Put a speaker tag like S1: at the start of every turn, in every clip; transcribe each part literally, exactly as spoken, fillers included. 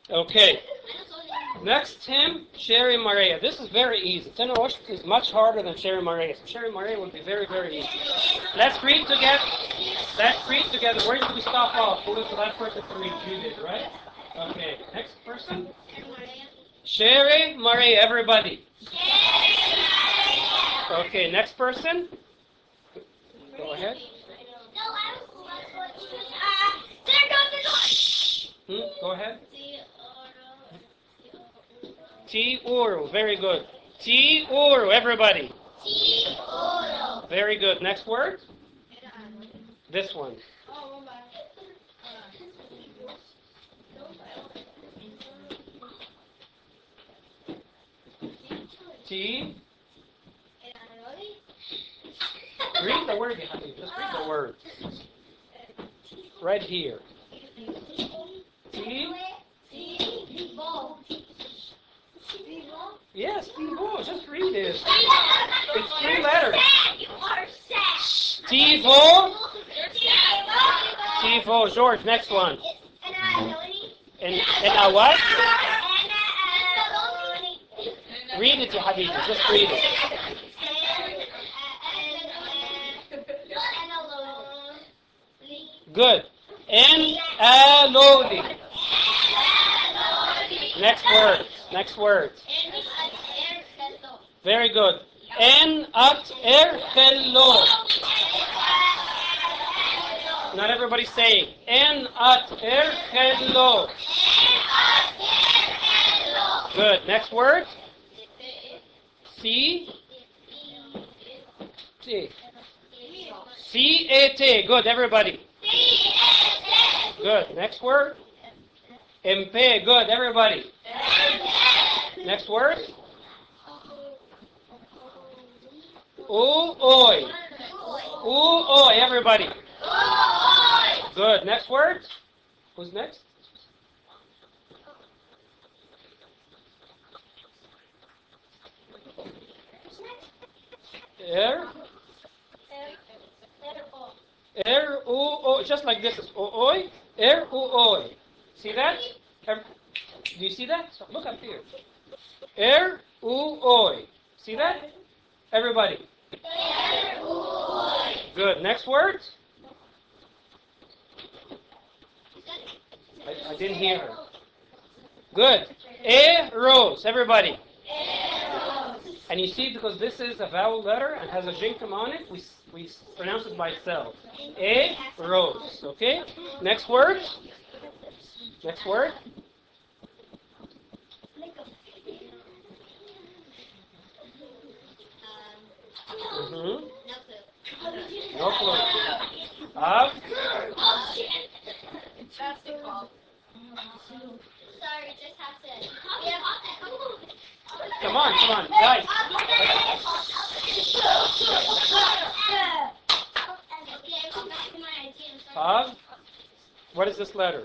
S1: Okay. Next, Tim, Sherry Maria. This is very easy. Tenosh is much harder than Sherry Maria. So Sherry Maria would be very, very easy. Let's read together. Let's read together. Where did we stop off? Who was the last person to read? You did, right? Okay. Next person. Sherry Maria. Everybody. Okay. Next person. Go ahead. Hmm? Go ahead. T Uru. Very good. T Uru. Everybody. Very good. Next word. This one. T. Read the word, honey. Just read the word. Right here. T. Yes, Tivo. Just read it. It's three letters. Tivo. Tivo. George, next one. And, and a what? Read it, ya habibi. Just read it. Good. En aloli. Next word. Next word. Very good. En at er hello. Not everybody saying. En at er hello. Good. Next word. C. T. C A T. Good. Everybody. Good. Next word. M P. Good. Everybody. Next word. O oi. O oi. Everybody. Good. Next word. Who's next? Er. Er, o, o, just like this is o, oi, er, o, oi. See that? Do you see that? So look up here. Er, o, oi. See that? Everybody. Er, oi. Good. Next word. I, I didn't hear her. Good. E, rose. Everybody. And you see, because this is a vowel letter and has a jinkum on it, we, we pronounce it by itself. A, rose. Okay? Next word. Next word. Mm-hmm. No clue. Of? Basketball. Sorry, just have to. Come on, come on, guys. Of? What is this letter?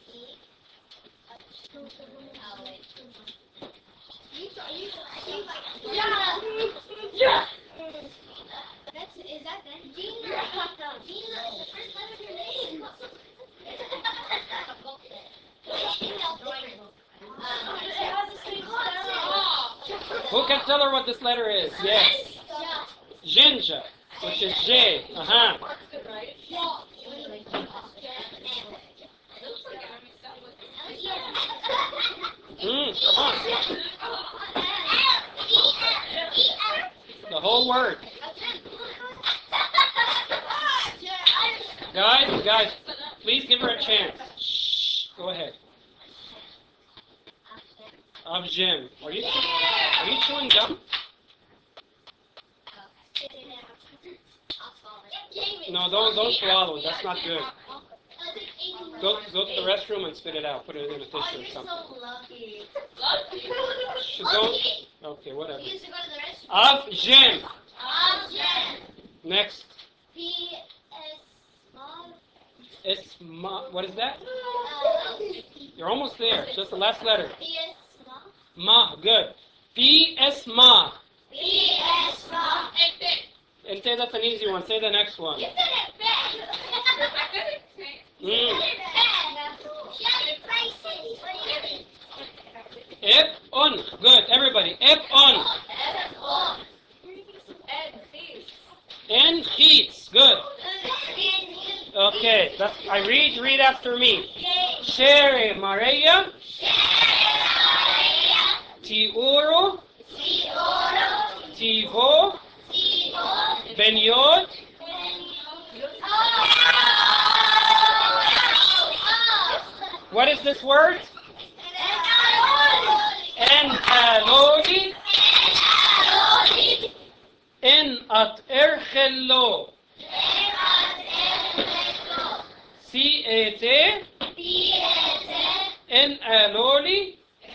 S1: Yeah. That's, is that then? Gina. Gina, the first letter of your name. Who can tell her what this letter is? Yes. Jinja, which is J. Uh-huh. Mm, come on. The whole word. Guys, guys, please give her a chance. Shh. Go ahead. Of Jim. Are you are you chewing gum? No, don't don't swallow it. That's not good. Go go to the restroom and spit it out. Put it in a tissue or something. Should go. Okay, whatever. Of Jim. Next. It's ma. What is that? You're almost there. Just the last letter. Ma. Good. P S ma. P S ma. And say that's an easy one. Say the next one. You said it bad. Mm. Ep on. Good. Everybody. Ep on. En Keats. Good. Okay. That's, I read. Read after me. Shere Maria. Tiuro. Tivo. Benyot. What is this word? En aloli. En at erchelo. Si ete. En aloli.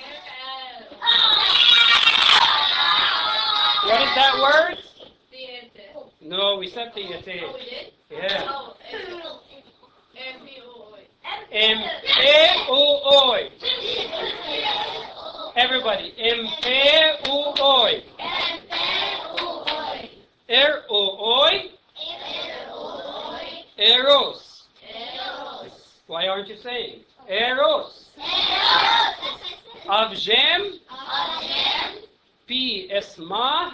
S1: What is that word? No, we said tiete.
S2: Oh, we did?
S1: Yeah.
S2: Oh, M P O
S1: M P O I. Everybody. M P O I. Er O I. Eros. Why aren't you saying? Eros. Avjem. Pi esma.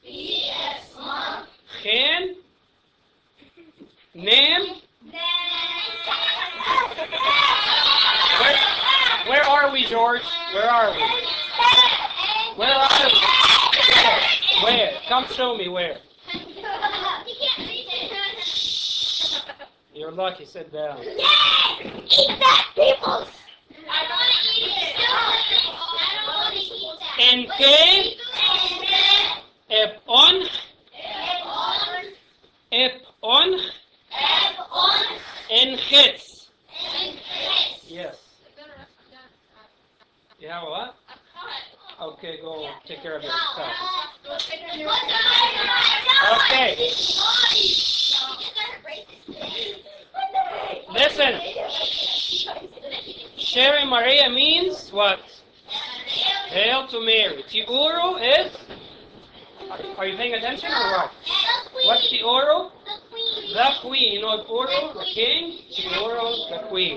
S1: Chen. Nem. Where, where are we, George? Where are we? Where are we? Where? Where? Come show me where. You're lucky. Sit down.
S3: Eat that, peoples!
S2: I want to eat it.
S3: I don't want to eat that.
S1: En que ep on ep on en hits. Yes. You have what? Okay, go take care of yourself. Okay. Listen. Shere Maria means what? Hail to Mary. Tiuro is? Are you paying attention or what? What's the oro? The queen. You know oro, the king? Tiuro, the queen.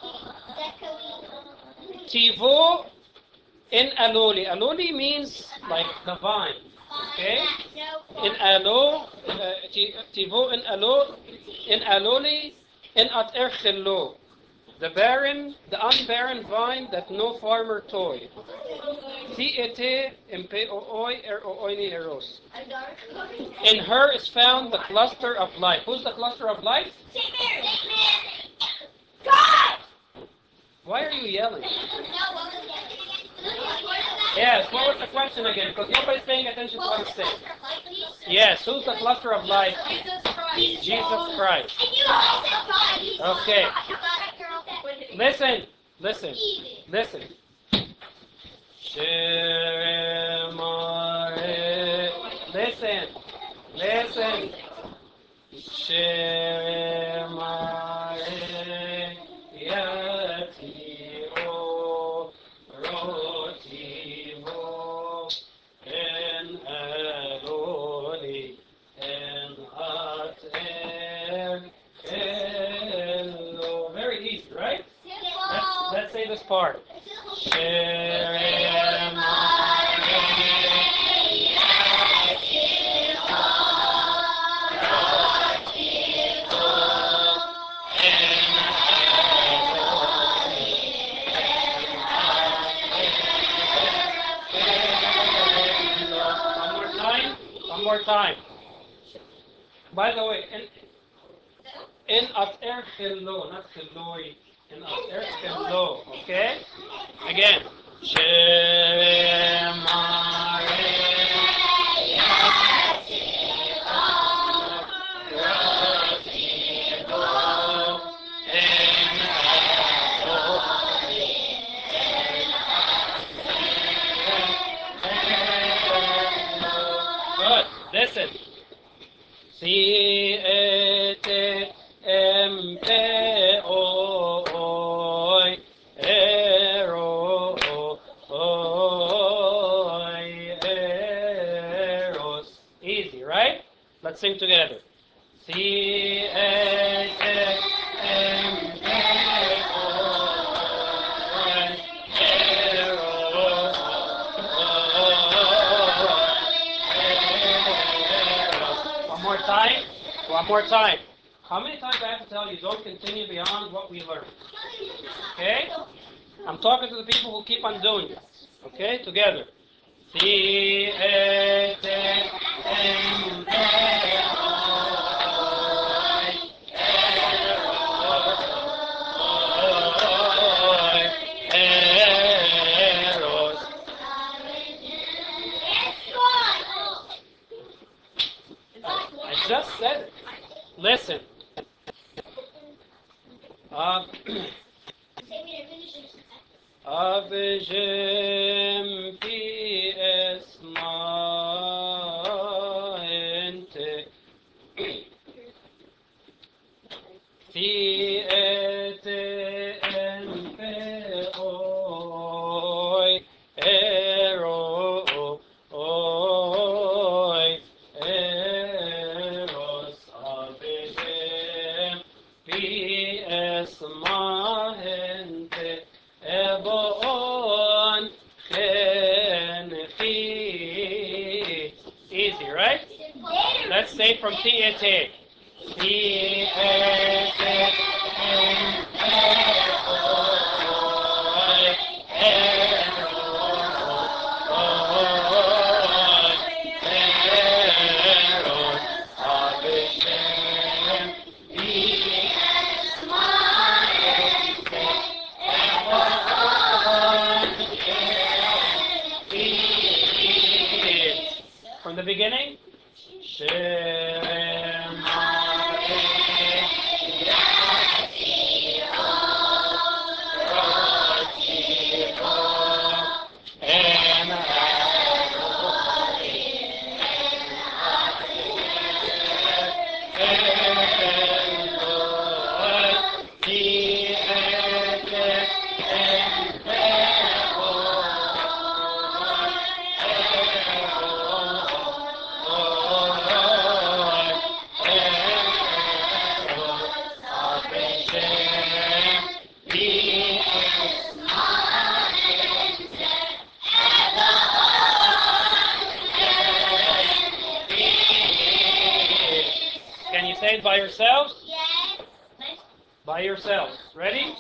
S1: Tivo in aloli. Aloli means like the vine. Okay? In alo, uh, tivo in alo, in aloli, in at erchelo. The barren, the unbarren vine that no farmer toy. Tiete impeoi er oini eros. In her is found the cluster of life. Who's the cluster of life?
S3: God!
S1: Why are you yelling? Yes, what was the question again? Because nobody's paying attention to what I'm saying. Yes, who's the cluster of life?
S2: Jesus Christ.
S1: Jesus Christ. Okay. Listen, listen, listen. Shemare. Listen, listen. Shemare. Yati o roti mo en aloli en at er elo. Very easy, right? Let's, let's say this part. One more time. One more time. By the way, in in at er hello, not helloy. In at er hello, okay? Again. Good. Listen. Si ete empe oi ero oi eros. Easy, right? Let's sing together. Si ete empe oi eros One more time. How many times I have to tell you, don't continue beyond what we learned? Okay? I'm talking to the people who keep on doing this. Okay? Together. I just said it. Listen. Uh, Avjem pi esmaente fi ete enfe oi ero oi eros avjem pi esmaente Ebon chen fi. Easy, right? Let's say from T A T. T A T From the beginning? Can you say it by yourselves?
S3: Yes.
S1: By yourselves. Ready?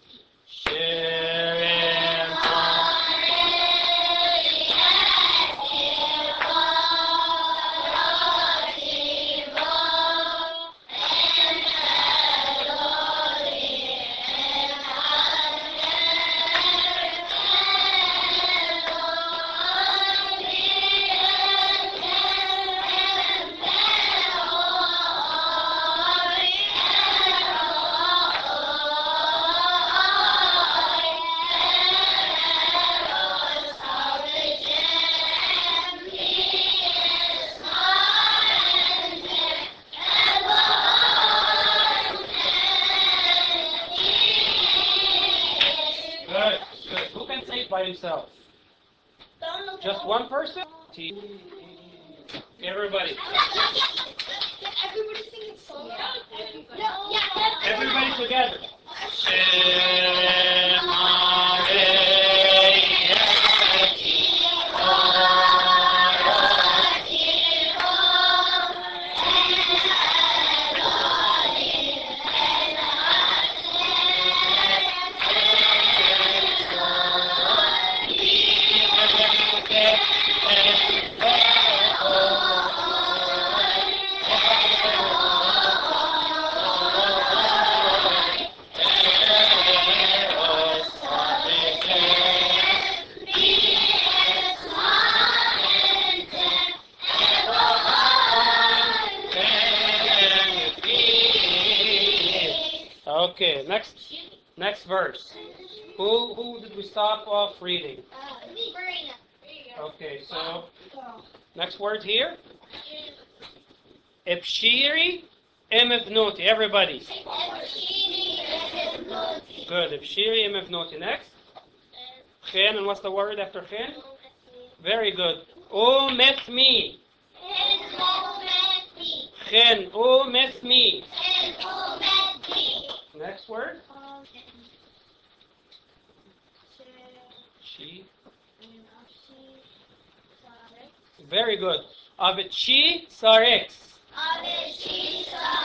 S1: Good. Good. Who can say it by himself? Just one person? Everybody.
S3: Everybody sing a song.
S1: Everybody together. Okay, next next verse. Who who did we stop off reading? Okay, so next word here. Ibshiri imivnoti. Everybody. Good. Ibshiri imivnoti. Next. Chen, and what's the word after chen? Very good. Umithmi. Chen. Umithmi. Next word. She. Very good. Avichi sarix.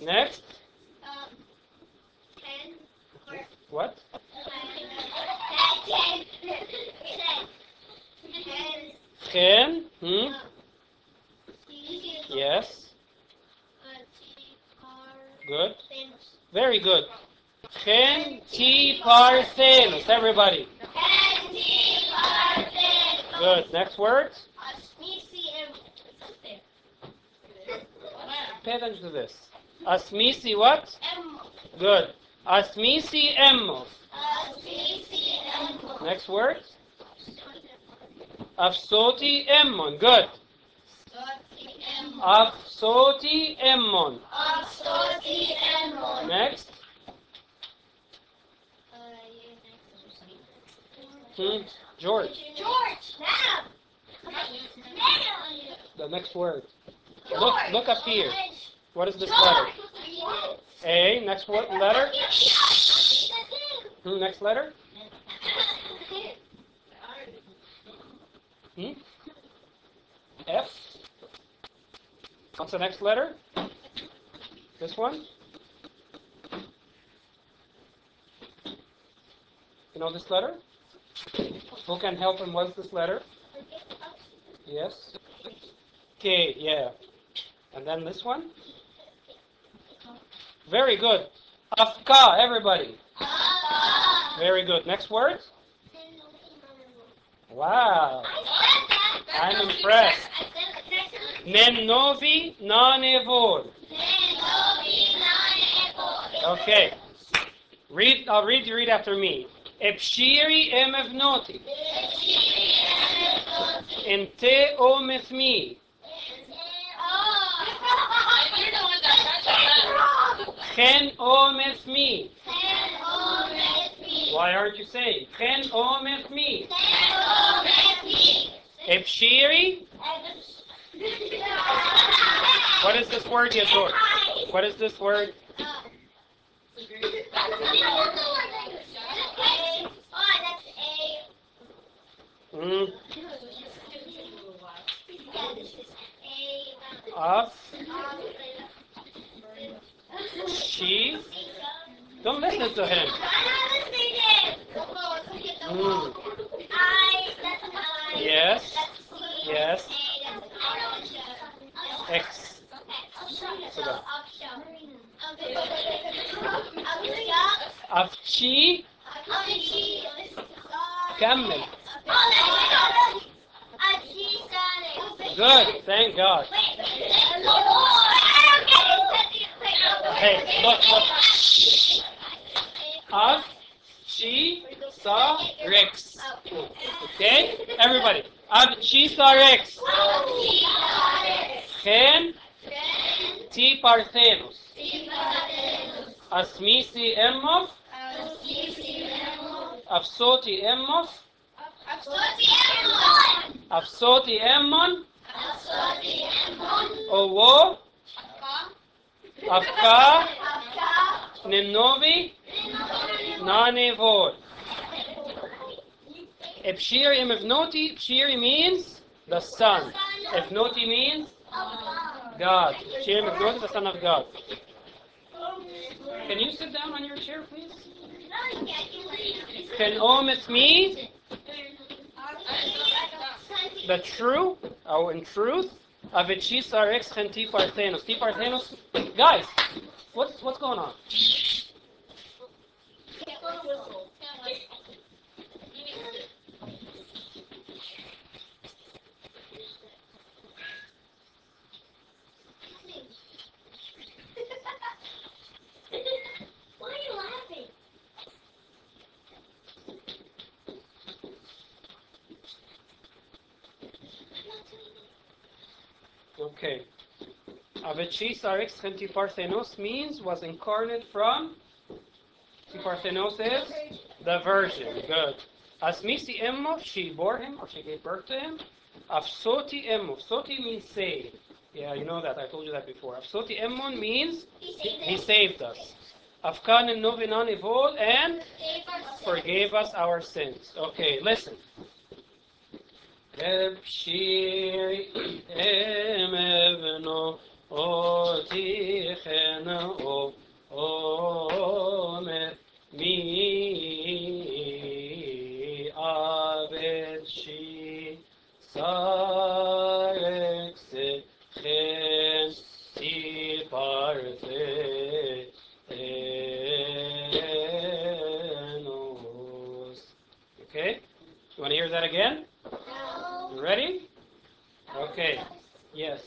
S1: Next.
S3: Um, ten. Or,
S1: What?
S3: uh, ten. Ten. Ten.
S1: Chen. Hmm?
S3: Um, T.
S1: Yes.
S3: Uh, T. R.
S1: Good.
S3: Thanos.
S1: Very good. Chen ti parthenos. Everybody.
S3: Ten. T. R. Thanos.
S1: Good. Next word.
S3: Asmisi and it's up there.
S1: Pay attention to this. Asmisi what?
S3: M.
S1: Good. Asmisi emmos.
S3: Asmisi and
S1: Next word. Afsoti emmon. Good.
S3: Soti M.
S1: Afsoti emmon.
S3: Soti M.
S1: Next.
S3: Uh, yeah,
S1: Hmm? George.
S3: George. Now. Now.
S1: The next word. Look,
S3: George.
S1: look up here. What is this letter? A. Next word, letter. Hmm, next letter. Hmm? F. What's the next letter? This one? You know this letter? Who can help him? What's this letter? Yes. K, yeah. And then this one? Very good. Afka, everybody. Very good. Next word? Wow. I'm impressed. Nenovi nanevod. Okay. Read. I'll read. You read after me. Epshiri emevnoti. Ente omethmi. Chen omethmi. Why aren't you saying? Chen omethmi. Epshiri. What is this word, Yador? What is this word? Mm. Of. She. Don't listen to him. Mm. Yes. Yes. X. Sudah. Afchi. كمل. Good. Thank God. Hey, look, look. Af, she, saw, Rex. Okay? Everybody. Af, she, saw, Rex. Chen, ti, parthenos. Asmisi, emmos. Afsoti, emmos. Afsoti, emmon. Owo. Afka. Nenovi. Nanevod. Epshiri Evnoti, Epshiri means the Son. Evnoti means God. Epshiri Evnoti, the Son of God. Can you sit down on your chair, please? Can omit me the true, or in truth, of Echisar ex Genti Parthenos. Ti Parthenos. Guys, what's what's going on?
S3: Why are you laughing?
S1: Okay. Avechisar ex Genti Parthenos means was incarnate from. Ti Parthenos is the Virgin. Good. Asmisi Emmo, she bore him, or she gave birth to him. Afsoti Emmo. Soti means saved. Yeah, you know that. I told you that before. Afsoti Emmon means he, he saved us. Afkan and Novinan Evol and forgave us our sins. Okay, listen. Ebshiri emevno אותי חן או עומר מי עבד שי שרק חן תפארתנו. Okay? You want to hear that again?
S3: No.
S1: You ready? Okay. Yes.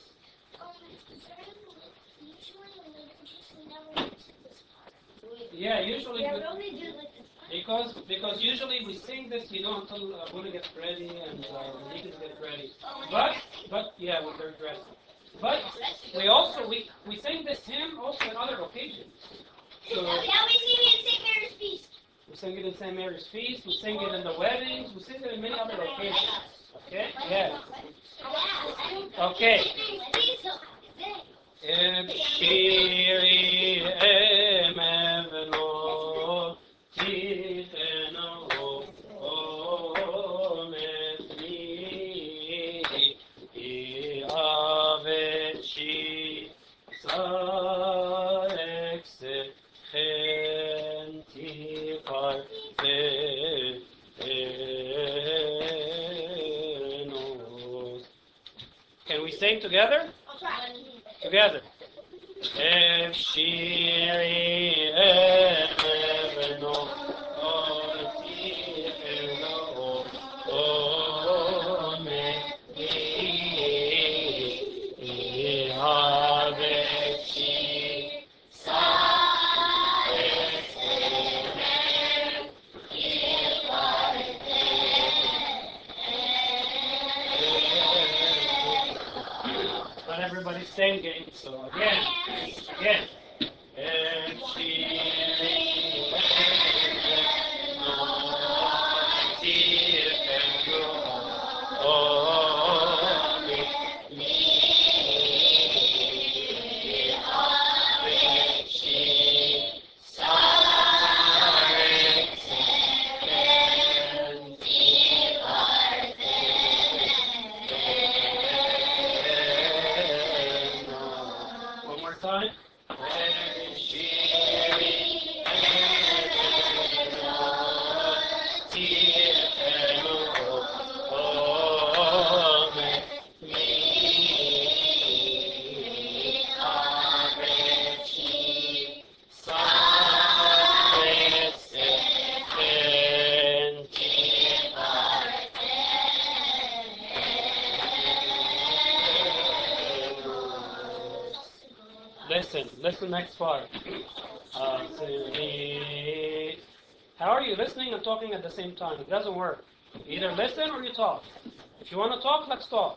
S1: Yeah, usually
S3: Yeah,
S1: we-
S3: we only do like this.
S1: because because usually we sing this, you know, until uh, Buddha gets ready and uh, Nikas get ready. But but yeah, when they're dressed. But we also we we sing this hymn also on other occasions. So
S3: Yeah, we sing it in Saint Mary's Feast.
S1: we sing it in Saint Mary's feast. We sing it in the weddings. We sing it in many other occasions. Okay. Yeah. Okay. Em shiri em evno ticheno ometni I avechi sarekse chenti parthenos. Can we sing together?
S3: I'll try.
S1: Together. Em shiri em evno ticheno ometni I avechi Not everybody's singing, so again, again. Em shiri evno ticheno ometni One more time. Listen, listen next part. Uh, so we- How are you listening and talking at the same time? It doesn't work. You either listen or you talk. If you want to talk, let's talk.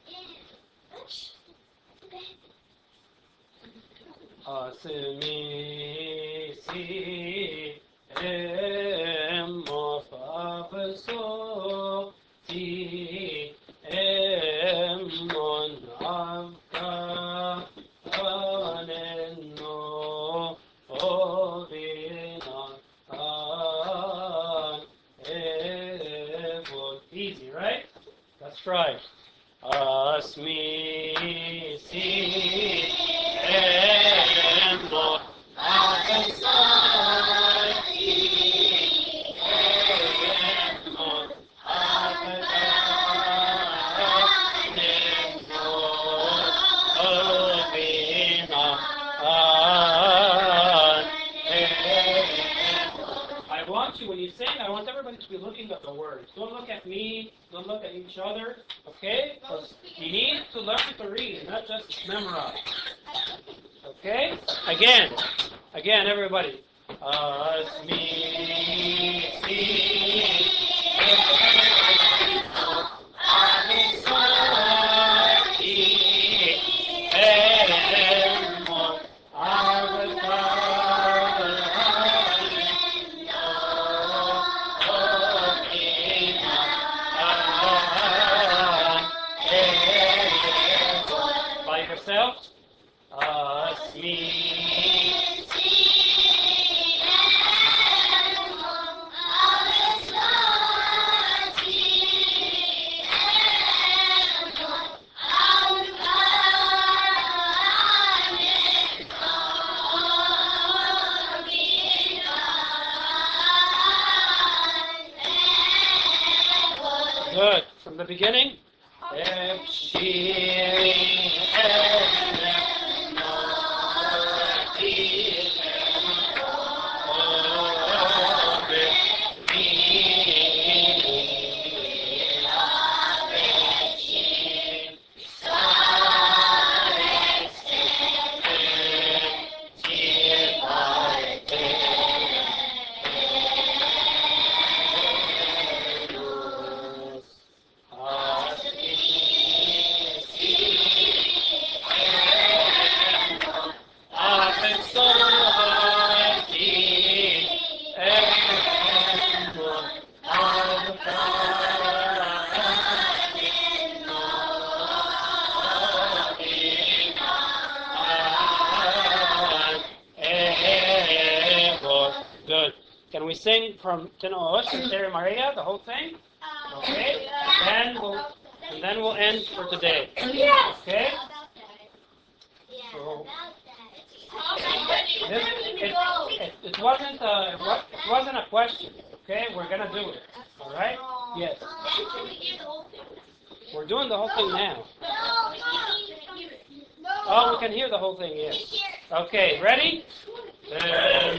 S1: Asmi si em afafso ti em mon avka anenno ovina an evot. Easy, right? Let's try. Asmi si emo avesati emo avataneno ovina an I want you, when you sing, I want everybody to be looking at the words. Don't look at me, don't look at each other, okay? Because you need to learn to read, not just memorize. Okay? Again, again, everybody. Asmi, si, emo, by yourself. Asmi. Good. From the beginning. Good. Can we sing from Tinoos and Terry Maria, the whole thing? Okay. And then we'll and then we'll end for today.
S3: Yes.
S1: Okay?
S3: About that. Yeah,
S1: So-
S3: about that.
S1: This, it, it, it wasn't a, it wa- it wasn't a question. Okay, we're gonna do it. All right? Yes.
S2: Then can we hear the whole thing?
S1: We're doing the whole thing now.
S3: No, we can hear it. No.
S1: Oh, we can hear the whole thing. Yes. Okay, ready? Then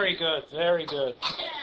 S1: Very good, very good.